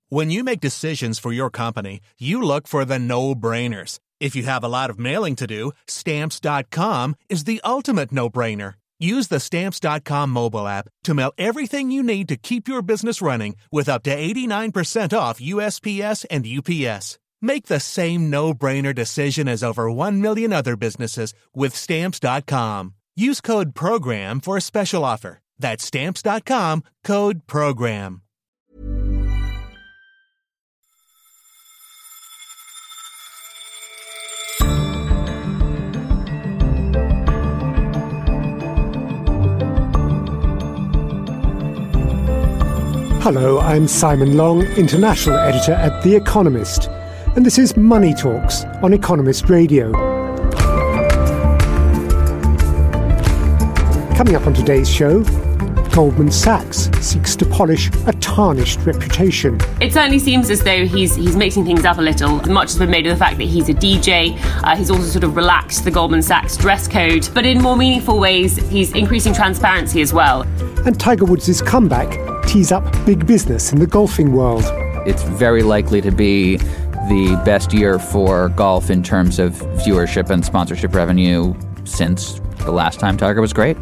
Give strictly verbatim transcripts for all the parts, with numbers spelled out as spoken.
When you make decisions for your company, you look for the no-brainers. If you have a lot of mailing to do, Stamps dot com is the ultimate no-brainer. Use the Stamps dot com mobile app to mail everything you need to keep your business running with up to eighty-nine percent off U S P S and U P S. Make the same no-brainer decision as over one million other businesses with Stamps dot com. Use code PROGRAM for a special offer. That's Stamps dot com, code PROGRAM. Hello, I'm Simon Long, International Editor at The Economist, and this is Money Talks on Economist Radio. Coming up on today's show, Goldman Sachs seeks to polish a tarnished reputation. It certainly seems as though he's he's mixing things up a little. Much has been made of the fact that he's a D J. Uh, he's also sort of relaxed the Goldman Sachs dress code. But in more meaningful ways, he's increasing transparency as well. And Tiger Woods' comeback tees up big business in the golfing world. It's very likely to be the best year for golf in terms of viewership and sponsorship revenue since the last time Tiger was great.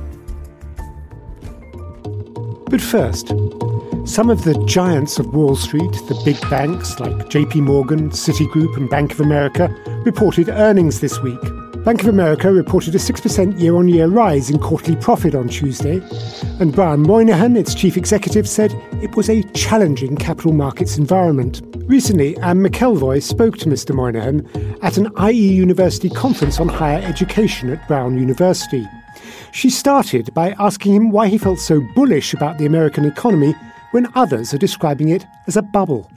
But first, some of the giants of Wall Street, the big banks like J P Morgan, Citigroup and Bank of America, reported earnings this week. Bank of America reported a six percent year-on-year rise in quarterly profit on Tuesday, and Brian Moynihan, its chief executive, said it was a challenging capital markets environment. Recently, Anne McElvoy spoke to Mister Moynihan at an I E University conference on higher education at Brown University. She started by asking him why he felt so bullish about the American economy when others are describing it as a bubble.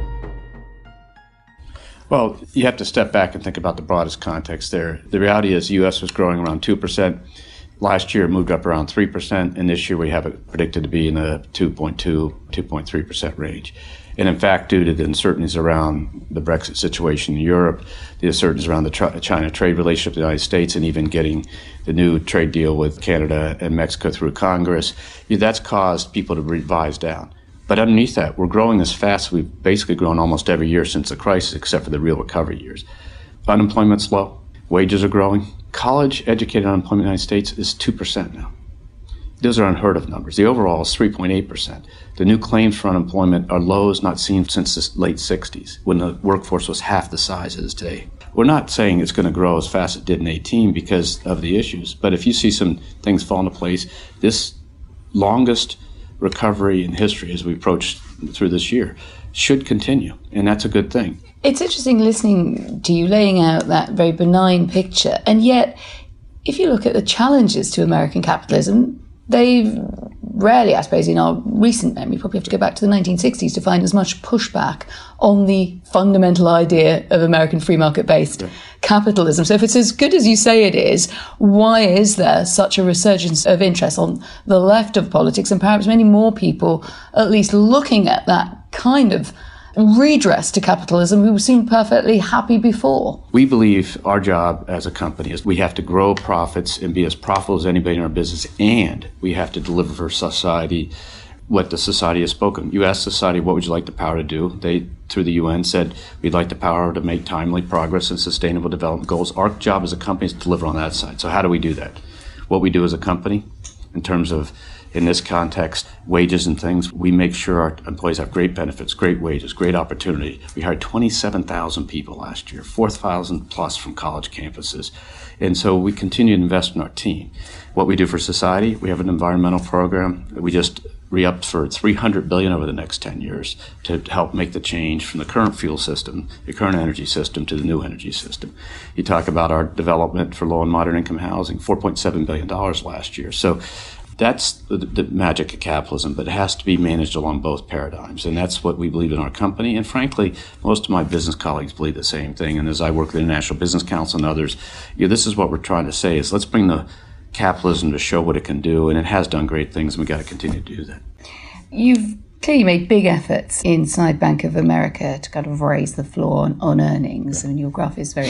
Well, you have to step back and think about the broadest context there. The reality is the U S was growing around two percent. Last year it moved up around three percent, and this year we have it predicted to be in the two point two, two point three percent range. And in fact, due to the uncertainties around the Brexit situation in Europe, the uncertainties around the China trade relationship with the United States, and even getting the new trade deal with Canada and Mexico through Congress, that's caused people to revise down. But underneath that, we're growing as fast as we've basically grown almost every year since the crisis, except for the real recovery years. Unemployment's low. Wages are growing. College-educated unemployment in the United States is two percent now. Those are unheard of numbers. The overall is three point eight percent. The new claims for unemployment are lows not seen since the late sixties, when the workforce was half the size it is today. We're not saying it's going to grow as fast as it did in eighteen because of the issues, but if you see some things fall into place, this longest recovery in history as we approach through this year should continue, and that's a good thing. It's interesting listening to you laying out that very benign picture, and yet if you look at the challenges to American capitalism, they've rarely, I suppose in our recent memory, probably have to go back to the nineteen sixties to find as much pushback on the fundamental idea of American free market-based yeah. capitalism. So if it's as good as you say it is, why is there such a resurgence of interest on the left of politics, and perhaps many more people at least looking at that kind of redress to capitalism who seemed perfectly happy before? We believe our job as a company is we have to grow profits and be as profitable as anybody in our business, and we have to deliver for society what the society has spoken. You asked society, what would you like the power to do? They, through the U N, said we'd like the power to make timely progress in sustainable development goals. Our job as a company is to deliver on that side. So how do we do that? What we do as a company in terms of, in this context, wages and things, we make sure our employees have great benefits, great wages, great opportunity. We hired twenty-seven thousand people last year, four thousand plus from college campuses. And so we continue to invest in our team. What we do for society, we have an environmental program that we just re-upped for three hundred billion dollars over the next ten years to help make the change from the current fuel system, the current energy system, to the new energy system. You talk about our development for low and moderate income housing, four point seven billion dollars last year. So that's the, the magic of capitalism, but it has to be managed along both paradigms. And that's what we believe in our company. And frankly, most of my business colleagues believe the same thing. And as I work with the International Business Council and others, you know, this is what we're trying to say is let's bring the capitalism to show what it can do. And it has done great things, and we've got to continue to do that. You've clearly made big efforts inside Bank of America to kind of raise the floor on, on earnings. Yeah. I mean, your graph is very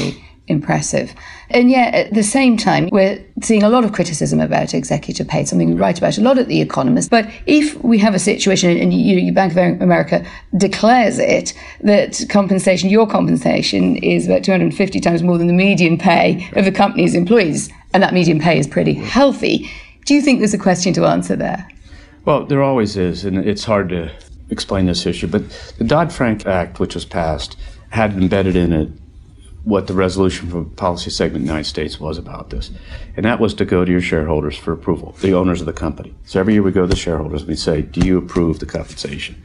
impressive. And yet, at the same time, we're seeing a lot of criticism about executive pay, something we write about a lot at The Economist. But if we have a situation, and you, you, Bank of America declares it, that compensation, your compensation, is about two hundred fifty times more than the median pay of the company's employees, and that median pay is pretty healthy, do you think there's a question to answer there? Well, there always is, and it's hard to explain this issue. But the Dodd-Frank Act, which was passed, had embedded in it what the resolution from policy segment in the United States was about this. And that was to go to your shareholders for approval, the owners of the company. So every year we go to the shareholders and we say, do you approve the compensation?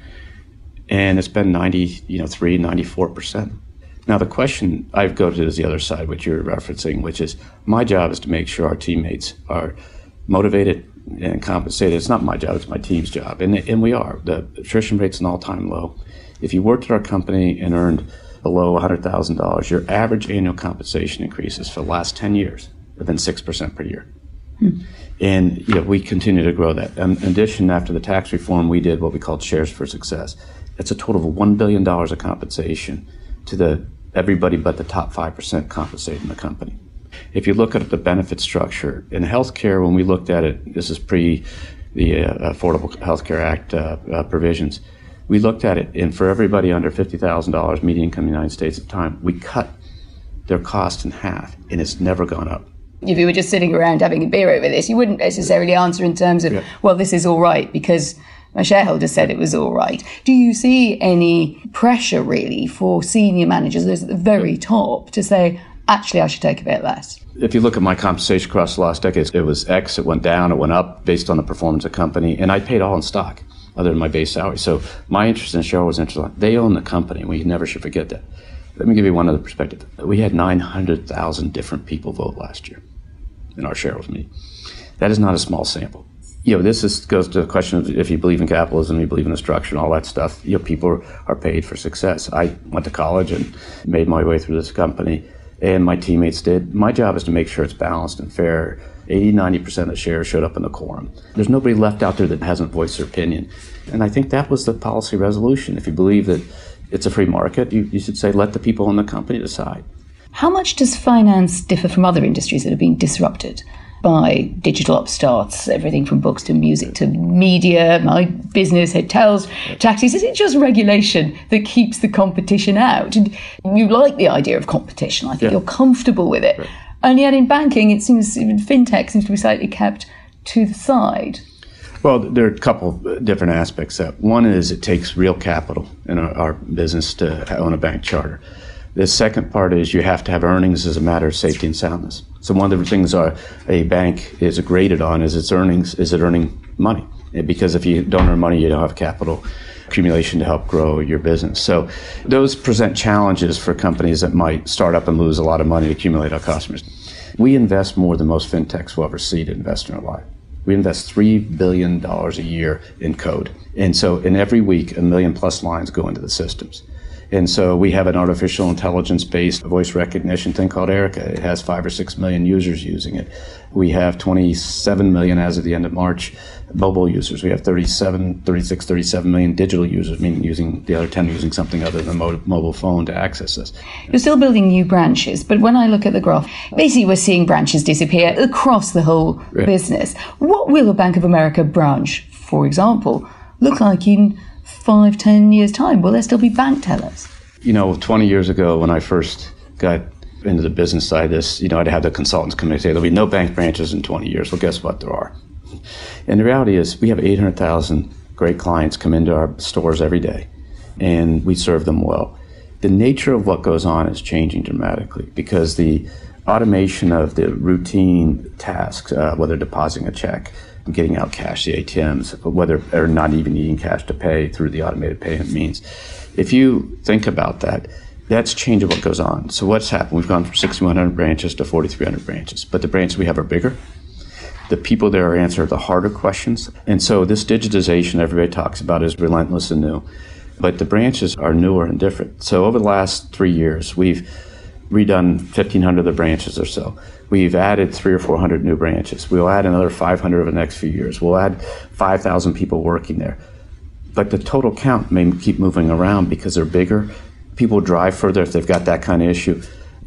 And it's been ninety, you know, three, ninety-four percent. Now the question I go to is the other side, which you're referencing, which is my job is to make sure our teammates are motivated and compensated. It's not my job, it's my team's job. And, and we are. The attrition rate's an all-time low. If you worked at our company and earned below one hundred thousand dollars, your average annual compensation increases for the last ten years have been six percent per year. Hmm. And you know, we continue to grow that. In addition, after the tax reform, we did what we called Shares for Success. It's a total of one billion dollars of compensation to the everybody but the top five percent compensated in the company. If you look at the benefit structure, in healthcare, when we looked at it, this is pre the uh, Affordable Health Care Act uh, uh, provisions, we looked at it, and for everybody under fifty thousand dollars median income in the United States at the time, we cut their cost in half, and it's never gone up. If you were just sitting around having a beer over this, you wouldn't necessarily answer in terms of, yeah. well, this is all right because my shareholders said it was all right. Do you see any pressure, really, for senior managers, those at the very top, to say, actually, I should take a bit less? If you look at my compensation across the last decades, it was X, it went down, it went up based on the performance of the company, and I paid all in stock, other than my base salary. So my interest in shareholders' interest, they own the company. We never should forget that. Let me give you one other perspective. We had nine hundred thousand different people vote last year in our shareholders meeting. That is not a small sample. You know, this is, goes to the question of if you believe in capitalism, you believe in the structure and all that stuff. You know, people are paid for success. I went to college and made my way through this company, and my teammates did. My job is to make sure it's balanced and fair. eighty, ninety percent of the shares showed up in the quorum. There's nobody left out there that hasn't voiced their opinion. And I think that was the policy resolution. If you believe that it's a free market, you, you should say, let the people in the company decide. How much does finance differ from other industries that have been disrupted by digital upstarts, everything from books to music to media, my business, hotels, taxis? Is it just regulation that keeps the competition out? And you like the idea of competition. I think yeah. you're comfortable with it. Right. And yet in banking, it seems, fintech seems to be slightly kept to the side. Well, there are a couple different aspects. That one is it takes real capital in our, our business to own a bank charter. The second part is you have to have earnings as a matter of safety and soundness. So one of the things our, a bank is graded on is its earnings. Is it earning money? Because if you don't earn money, you don't have capital accumulation to help grow your business. So those present challenges for companies that might start up and lose a lot of money to accumulate our customers. We invest more than most fintechs will ever see to invest in our life. We invest three billion dollars a year in code. And so in every week, a million plus lines go into the systems. And so we have an artificial intelligence-based voice recognition thing called Erica. It has five or six million users using it. We have twenty-seven million as of the end of March mobile users. We have thirty-seven, thirty-six, thirty-seven million digital users, meaning using the other ten using something other than a mobile phone to access us. You're still building new branches, but when I look at the graph, basically we're seeing branches disappear across the whole yeah. business. What will a Bank of America branch, for example, look like in five, ten years' time? Will there still be bank tellers? You know, twenty years ago when I first got into the business side of this, you know, I'd have the consultants come in and say, there'll be no bank branches in twenty years. Well, guess what? There are. And the reality is we have eight hundred thousand great clients come into our stores every day, and we serve them well. The nature of what goes on is changing dramatically because the automation of the routine tasks, uh, whether depositing a check, getting out cash, the A T Ms, whether or not even needing cash to pay through the automated payment means. If you think about that, that's changing what goes on. So what's happened? We've gone from sixty-one hundred branches to forty-three hundred branches, but the branches we have are bigger. The people there answer the harder questions. And so this digitization everybody talks about is relentless and new, but the branches are newer and different. So over the last three years, we've redone fifteen hundred of the branches or so. We've added three or four hundred new branches. We'll add another five hundred over the next few years. We'll add five thousand people working there. But the total count may keep moving around because they're bigger. People drive further if they've got that kind of issue.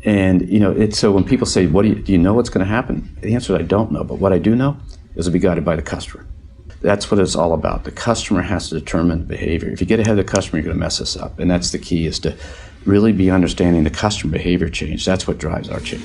And, you know, it's so when people say, what do you, do you know what's going to happen? The answer is I don't know. But what I do know is it'll be guided by the customer. That's what it's all about. The customer has to determine the behavior. If you get ahead of the customer, you're going to mess this up. And that's the key, is to really be understanding the customer behavior change. That's what drives our change.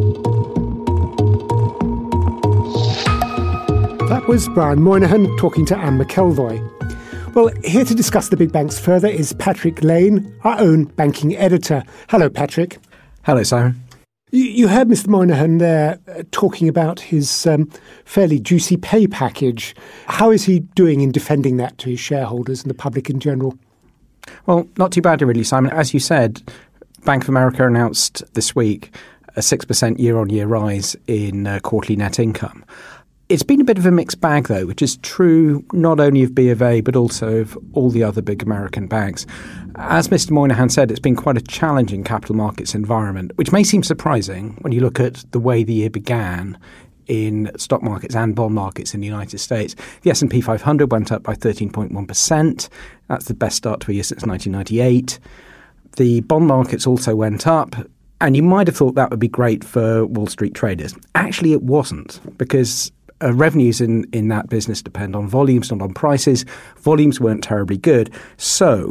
That was Brian Moynihan talking to Anne McElvoy. Well, here to discuss the big banks further is Patrick Lane, our own banking editor. Hello, Patrick. Hello, Simon. You, you heard Mister Moynihan there uh, talking about his um, fairly juicy pay package. How is he doing in defending that to his shareholders and the public in general? Well, not too bad, really, Simon. As you said, Bank of America announced this week a six percent year-on-year rise in uh, quarterly net income. It's been a bit of a mixed bag, though, which is true not only of B of A, but also of all the other big American banks. As Mister Moynihan said, it's been quite a challenging capital markets environment, which may seem surprising when you look at the way the year began in stock markets and bond markets in the United States. The S and P five hundred went up by thirteen point one percent. That's the best start to a year since nineteen ninety-eight. The bond markets also went up. And you might have thought that would be great for Wall Street traders. Actually, it wasn't, because Uh, revenues in, in that business depend on volumes, not on prices. Volumes weren't terribly good. So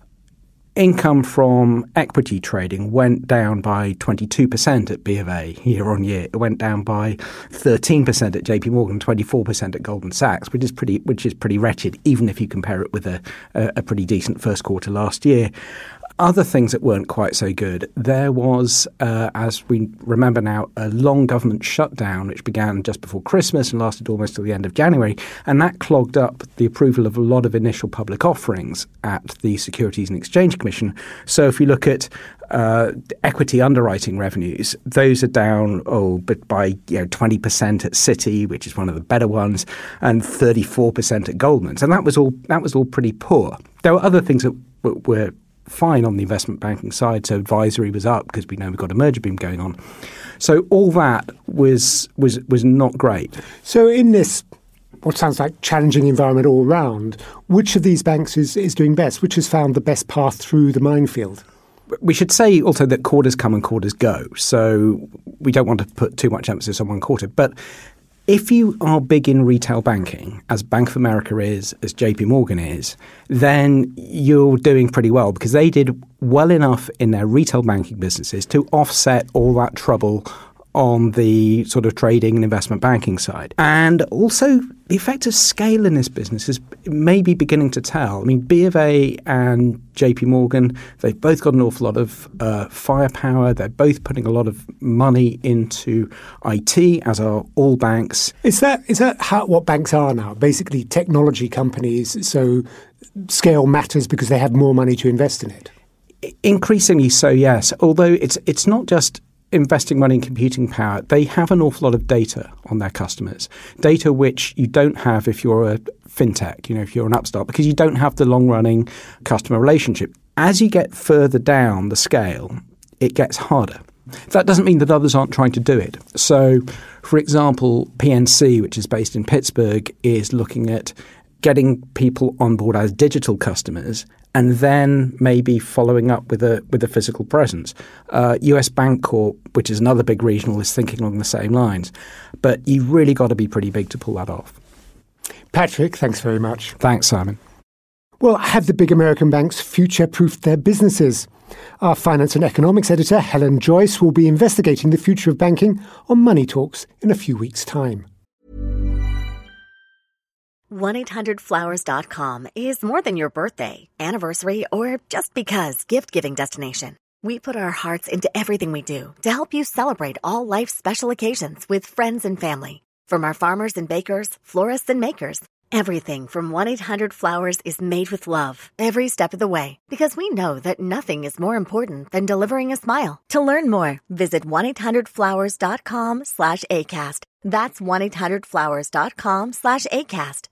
income from equity trading went down by twenty-two percent at B of A year on year. It went down by thirteen percent at J P Morgan, twenty-four percent at Goldman Sachs, which is pretty which is pretty wretched, even if you compare it with a, a, a pretty decent first quarter last year. Other things that weren't quite so good. There was, uh, as we remember now, a long government shutdown which began just before Christmas and lasted almost till the end of January, and that clogged up the approval of a lot of initial public offerings at the Securities and Exchange Commission. So if you look at uh, equity underwriting revenues, those are down oh, but by you know twenty percent at Citi, which is one of the better ones, and thirty-four percent at Goldman's, and that was all that was all pretty poor. There were other things that w- were fine on the investment banking side. So advisory was up because we know we've got a merger boom going on. So all that was was was not great. So in this, what sounds like challenging environment all round, which of these banks is, is doing best? Which has found the best path through the minefield? We should say also that quarters come and quarters go. So we don't want to put too much emphasis on one quarter. But if you are big in retail banking, as Bank of America is, as J P Morgan is, then you're doing pretty well, because they did well enough in their retail banking businesses to offset all that trouble on the sort of trading and investment banking side. And also the effect of scale in this business is maybe beginning to tell. I mean, B of A and J P Morgan, they've both got an awful lot of uh, firepower. They're both putting a lot of money into I T, as are all banks. Is that is that how, what banks are now? Basically technology companies, so scale matters because they have more money to invest in it? Increasingly so, yes. Although it's it's not just investing money in computing power. They have an awful lot of data on their customers, data which you don't have if you're a fintech, you know, if you're an upstart, because you don't have the long-running customer relationship. As you get further down the scale, it gets harder. That doesn't mean that others aren't trying to do it. So, for example, P N C, which is based in Pittsburgh, is looking at getting people on board as digital customers and then maybe following up with a with a physical presence. Uh, U S Bancorp, which is another big regional, is thinking along the same lines. But you've really got to be pretty big to pull that off. Patrick, thanks very much. Thanks, Simon. Well, have the big American banks future-proofed their businesses? Our finance and economics editor, Helen Joyce, will be investigating the future of banking on Money Talks in a few weeks' time. one eight hundred flowers dot com is more than your birthday, anniversary, or just because gift-giving destination. We put our hearts into everything we do to help you celebrate all life's special occasions with friends and family. From our farmers and bakers, florists and makers, everything from one eight hundred flowers is made with love every step of the way, because we know that nothing is more important than delivering a smile. To learn more, visit one eight hundred flowers dot com slash ACAST. That's one eight hundred flowers dot com slash ACAST.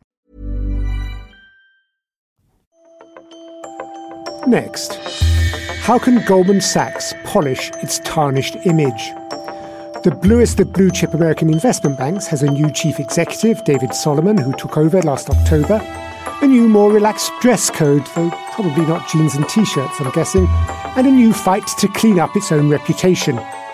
Next, how can Goldman Sachs polish its tarnished image? The bluest of blue-chip American investment banks has a new chief executive, David Solomon, who took over last October. A new, more relaxed dress code, though probably not jeans and T-shirts, I'm guessing, and a new fight to clean up its own reputation.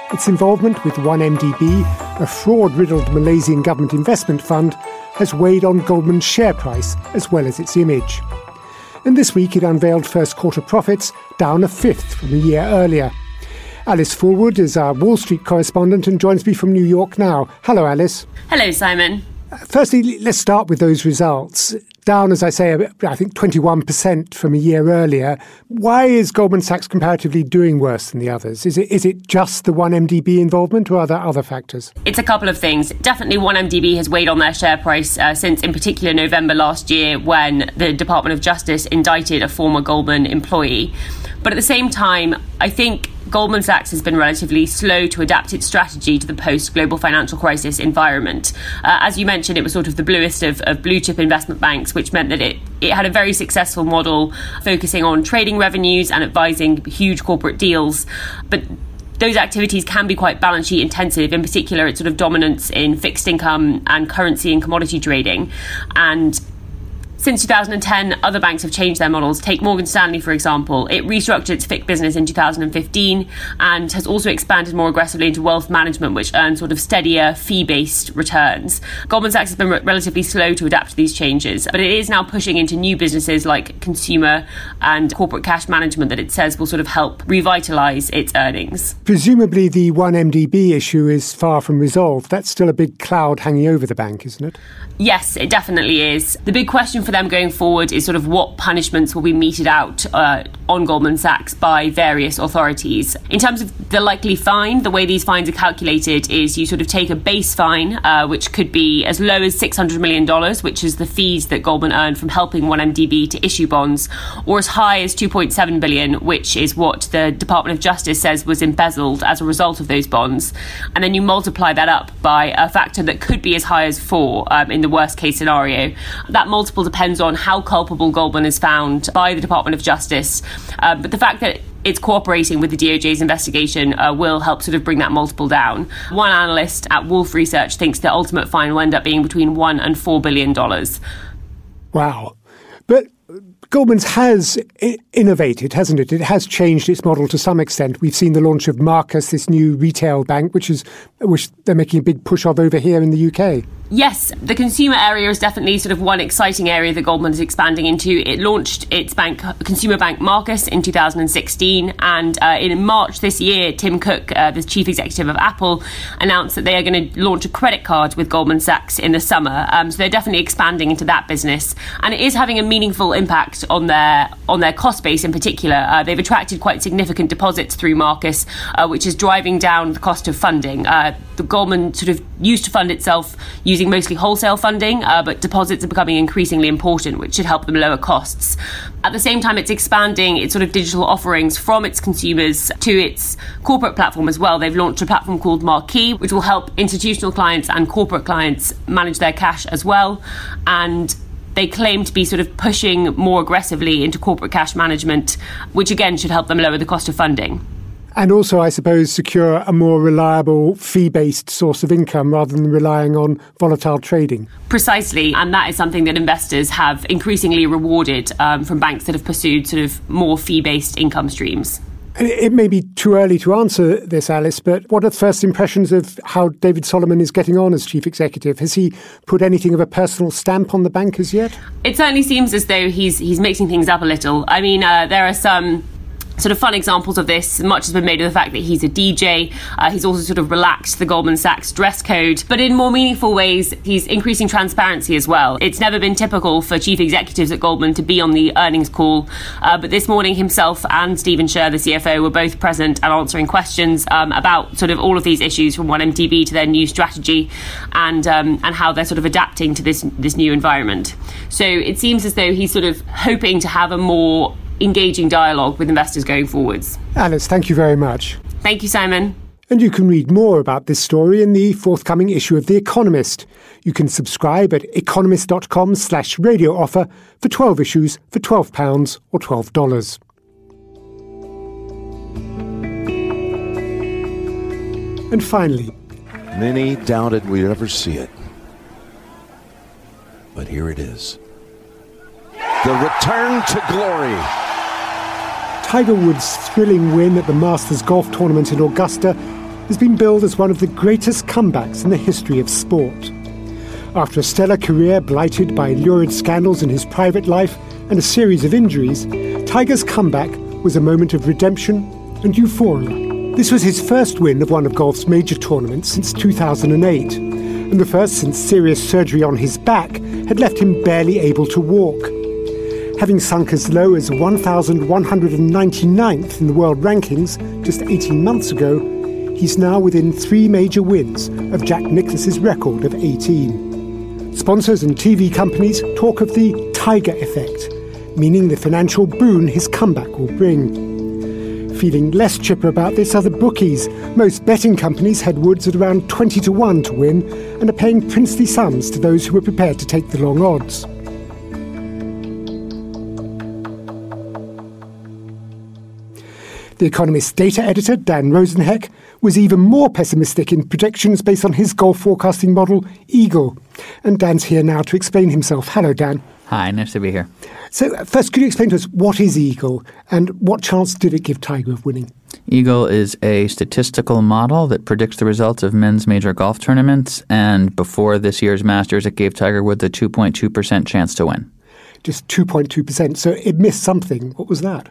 its involvement with one M D B, a fraud-riddled Malaysian government investment fund, has weighed on Goldman's share price as well as its image. And this week it unveiled first quarter profits, down a fifth from a year earlier. Alice Fulwood is our Wall Street correspondent and joins me from New York now. Hello, Alice. Hello, Simon. Firstly, let's start with those results. Down, as I say, I think twenty-one percent from a year earlier. Why is Goldman Sachs comparatively doing worse than the others? Is it is it just the one M D B involvement or are there other factors? It's a couple of things. Definitely one M D B has weighed on their share price uh, since, in particular, November last year when the Department of Justice indicted a former Goldman employee. But at the same time, I think Goldman Sachs has been relatively slow to adapt its strategy to the post-global financial crisis environment. Uh, as you mentioned, it was sort of the bluest of, of blue-chip investment banks, which meant that it, it had a very successful model focusing on trading revenues and advising huge corporate deals. But those activities can be quite balance sheet intensive, in particular its sort of dominance in fixed income and currency and commodity trading. And since two thousand ten, other banks have changed their models. Take Morgan Stanley, for example. It restructured its F I C business in two thousand fifteen and has also expanded more aggressively into wealth management, which earns sort of steadier fee-based returns. Goldman Sachs has been re- relatively slow to adapt to these changes, but it is now pushing into new businesses like consumer and corporate cash management that it says will sort of help revitalise its earnings. Presumably the one M D B issue is far from resolved. That's still a big cloud hanging over the bank, isn't it? Yes, it definitely is. The big question for them going forward is sort of what punishments will be meted out uh, on Goldman Sachs by various authorities. In terms of the likely fine, the way these fines are calculated is you sort of take a base fine, uh, which could be as low as six hundred million dollars, which is the fees that Goldman earned from helping one M D B to issue bonds, or as high as two point seven billion dollars, which is what the Department of Justice says was embezzled as a result of those bonds. And then you multiply that up by a factor that could be as high as four um, in the worst case scenario. That multiple depends on how culpable Goldman is found by the Department of Justice. Uh, but the fact that it's cooperating with the D O J's investigation uh, will help sort of bring that multiple down. One analyst at Wolf Research thinks the ultimate fine will end up being between one and four billion dollars. Wow. But Goldman's has innovated, hasn't it? It has changed its model to some extent. We've seen the launch of Marcus, this new retail bank, which is which they're making a big push of over here in the U K. Yes, the consumer area is definitely sort of one exciting area that Goldman is expanding into. It launched its bank, consumer bank Marcus, in two thousand sixteen, and uh, in March this year, Tim Cook, uh, the chief executive of Apple, announced that they are going to launch a credit card with Goldman Sachs in the summer. Um, so they're definitely expanding into that business, and it is having a meaningful impact on their on their cost base in particular. Uh, they've attracted quite significant deposits through Marcus, uh, which is driving down the cost of funding. Uh, the Goldman sort of used to fund itself using using mostly wholesale funding, uh, but deposits are becoming increasingly important, which should help them lower costs. At the same time, it's expanding its sort of digital offerings from its consumers to its corporate platform as well. They've launched a platform called Marquee, which will help institutional clients and corporate clients manage their cash as well. And they claim to be sort of pushing more aggressively into corporate cash management, which again should help them lower the cost of funding. And also, I suppose, secure a more reliable fee-based source of income rather than relying on volatile trading. Precisely, and that is something that investors have increasingly rewarded um, from banks that have pursued sort of more fee-based income streams. It may be too early to answer this, Alice, but what are the first impressions of how David Solomon is getting on as chief executive? Has he put anything of a personal stamp on the bank as yet? It certainly seems as though he's he's mixing things up a little. I mean, uh, there are some sort of fun examples of this. Much has been made of the fact that he's a D J. Uh, he's also sort of relaxed the Goldman Sachs dress code. But in more meaningful ways, he's increasing transparency as well. It's never been typical for chief executives at Goldman to be on the earnings call. Uh, but this morning, himself and Stephen Scherr, the C F O, were both present and answering questions um, about sort of all of these issues, from one M D B to their new strategy, and um, and how they're sort of adapting to this this new environment. So it seems as though he's sort of hoping to have a more engaging dialogue with investors going forwards. Alice, thank you very much. Thank you, Simon. And you can read more about this story in the forthcoming issue of The Economist. You can subscribe at economist.com slash radio offer for twelve issues for twelve pounds or twelve dollars. And finally, many doubted we'd ever see it. But here it is. The return to glory. Tiger Woods' thrilling win at the Masters Golf Tournament in Augusta has been billed as one of the greatest comebacks in the history of sport. After a stellar career blighted by lurid scandals in his private life and a series of injuries, Tiger's comeback was a moment of redemption and euphoria. This was his first win of one of golf's major tournaments since two thousand eight, and the first since serious surgery on his back had left him barely able to walk. Having sunk as low as one thousand one hundred ninety-ninth in the world rankings just eighteen months ago, he's now within three major wins of Jack Nicklaus's record of eighteen. Sponsors and T V companies talk of the Tiger effect, meaning the financial boon his comeback will bring. Feeling less chipper about this are the bookies. Most betting companies had Woods at around twenty to one to win and are paying princely sums to those who are prepared to take the long odds. The Economist data editor, Dan Rosenheck, was even more pessimistic in predictions based on his golf forecasting model, Eagle. And Dan's here now to explain himself. Hello, Dan. Hi, nice to be here. So first, could you explain to us what is Eagle and what chance did it give Tiger of winning? Eagle is a statistical model that predicts the results of men's major golf tournaments, and before this year's Masters, it gave Tiger Woods a two point two percent chance to win. Just two point two percent, so it missed something. What was that?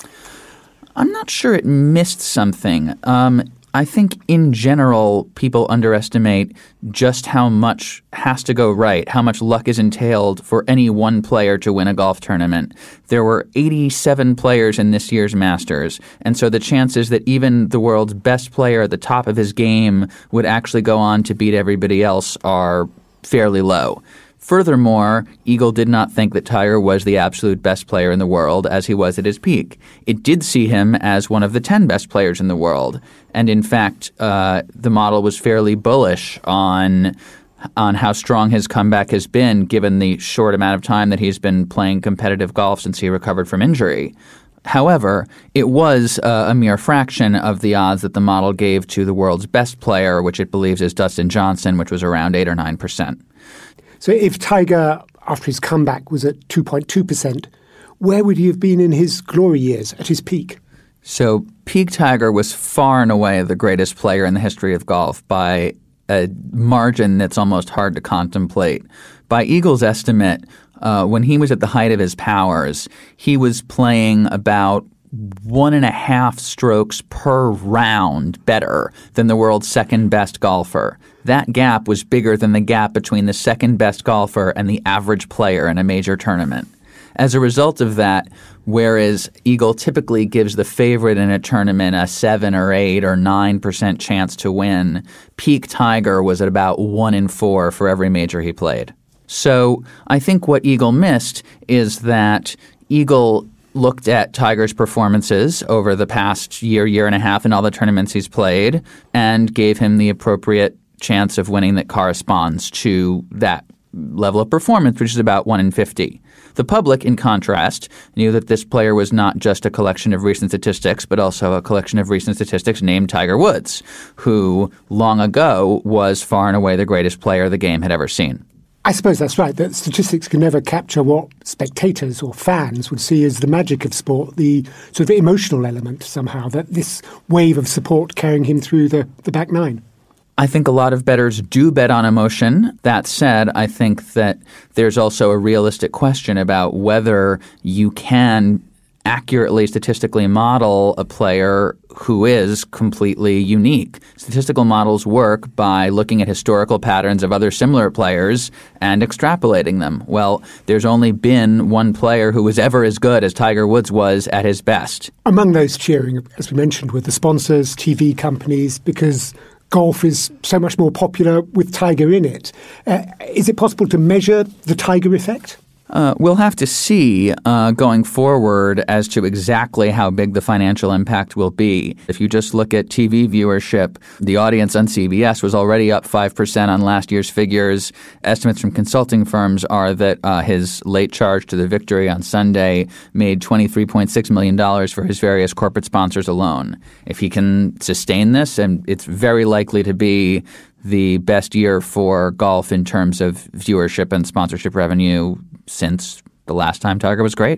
I'm not sure it missed something. Um, I think in general, people underestimate just how much has to go right, how much luck is entailed for any one player to win a golf tournament. There were eighty-seven players in this year's Masters, and so the chances that even the world's best player at the top of his game would actually go on to beat everybody else are fairly low. Furthermore, Eagle did not think that Tiger was the absolute best player in the world as he was at his peak. It did see him as one of the ten best players in the world. And in fact, uh, the model was fairly bullish on on how strong his comeback has been given the short amount of time that he's been playing competitive golf since he recovered from injury. However, it was uh, a mere fraction of the odds that the model gave to the world's best player, which it believes is Dustin Johnson, which was around eight or nine percent. So if Tiger, after his comeback, was at two point two percent, where would he have been in his glory years, at his peak? So peak Tiger was far and away the greatest player in the history of golf by a margin that's almost hard to contemplate. By Eagle's estimate, uh, when he was at the height of his powers, he was playing about one and a half strokes per round better than the world's second best golfer. That gap was bigger than the gap between the second best golfer and the average player in a major tournament. As a result of that, whereas Eagle typically gives the favorite in a tournament a seven or eight or nine percent chance to win, peak Tiger was at about one in four for every major he played. So I think what Eagle missed is that Eagle looked at Tiger's performances over the past year, year and a half in all the tournaments he's played and gave him the appropriate chance of winning that corresponds to that level of performance, which is about one in fifty. The public, in contrast, knew that this player was not just a collection of recent statistics, but also a collection of recent statistics named Tiger Woods, who long ago was far and away the greatest player the game had ever seen. I suppose that's right, that statistics can never capture what spectators or fans would see as the magic of sport, the sort of emotional element somehow, that this wave of support carrying him through the, the back nine. I think a lot of bettors do bet on emotion. That said, I think that there's also a realistic question about whether you can accurately statistically model a player who is completely unique. Statistical models work by looking at historical patterns of other similar players and extrapolating them. Well, there's only been one player who was ever as good as Tiger Woods was at his best. Among those cheering, as we mentioned, were the sponsors, T V companies, because golf is so much more popular with Tiger in it. Uh, is it possible to measure the Tiger effect? Uh, we'll have to see uh, going forward as to exactly how big the financial impact will be. If you just look at T V viewership, the audience on C B S was already up five percent on last year's figures. Estimates from consulting firms are that uh, his late charge to the victory on Sunday made twenty-three point six million dollars for his various corporate sponsors alone. If he can sustain this, and it's very likely to be the best year for golf in terms of viewership and sponsorship revenue since the last time Tiger was great.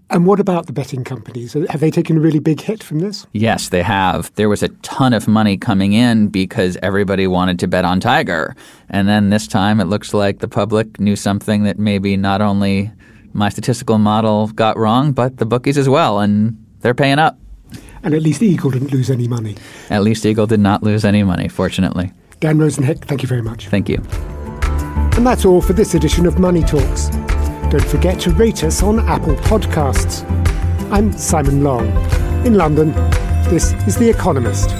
And what about the betting companies? Have they taken a really big hit from this? Yes, they have. There was a ton of money coming in because everybody wanted to bet on Tiger. And then this time it looks like the public knew something that maybe not only my statistical model got wrong, but the bookies as well, and they're paying up. And at least Eagle didn't lose any money. At least Eagle did not lose any money, fortunately. Dan Rosenheck, thank you very much. Thank you. And that's all for this edition of Money Talks. Don't forget to rate us on Apple Podcasts. I'm Simon Long. In London, this is The Economist.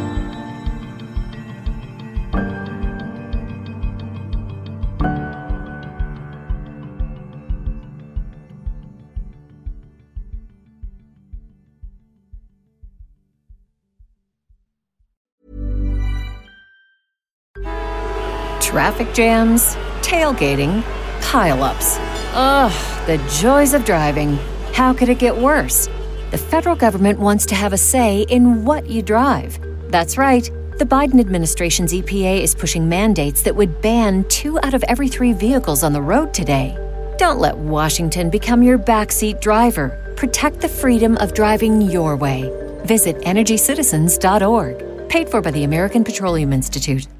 Traffic jams, tailgating, pile-ups. Ugh, the joys of driving. How could it get worse? The federal government wants to have a say in what you drive. That's right. The Biden administration's E P A is pushing mandates that would ban two out of every three vehicles on the road today. Don't let Washington become your backseat driver. Protect the freedom of driving your way. Visit energy citizens dot org. Paid for by the American Petroleum Institute.